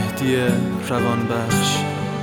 مهدی روانبخش.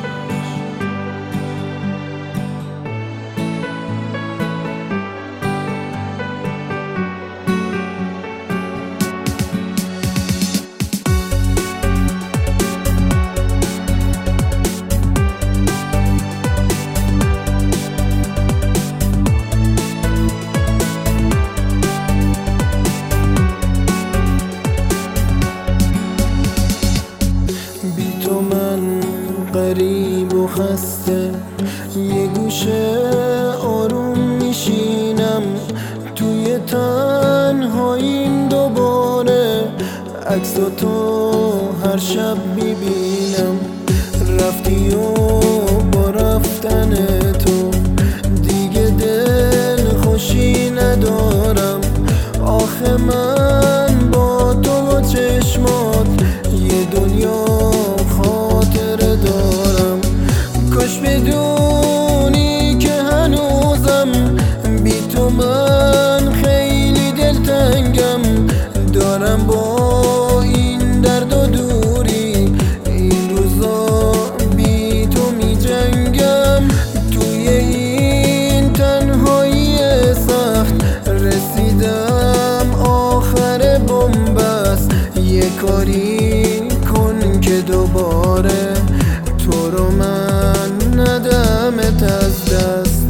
غریب و خسته یه گوشه آروم میشینم، توی تنهاییم دوباره عکساتو هر شب میبینم. رفتی و با رفتن تو دیگه دل خوشی ندارم. آخه من با تو و چشمات یه دنیا خاطره دارم. کاش بدونی که هنوزم بی تو من خیلی دلتنگم. دارم با این درد و دوری این روزا بی تو می جنگم. توی این تنهایی سخت رسیدم آخر بنبست. یه کاری کن که دوباره تو رو من ندمت از دست.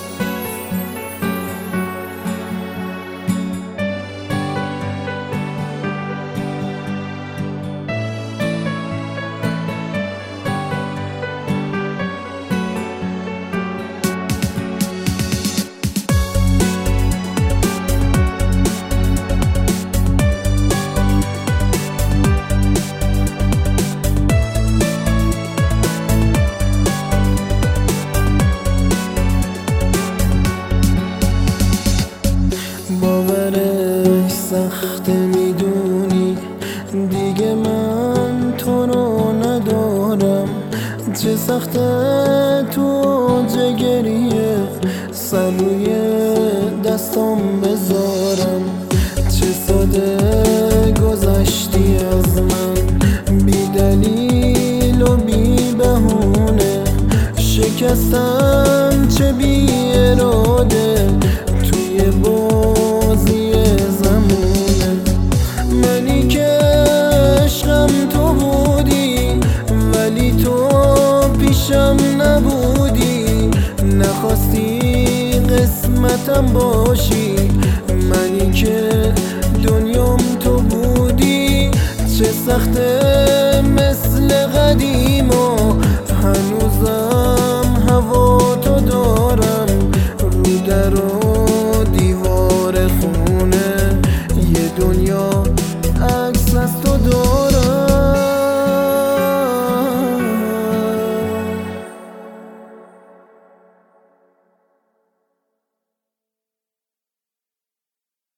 باورش سخته میدونی دیگه من تو رو ندارم. چه سخته تو جگریه سر روی دستم بذار.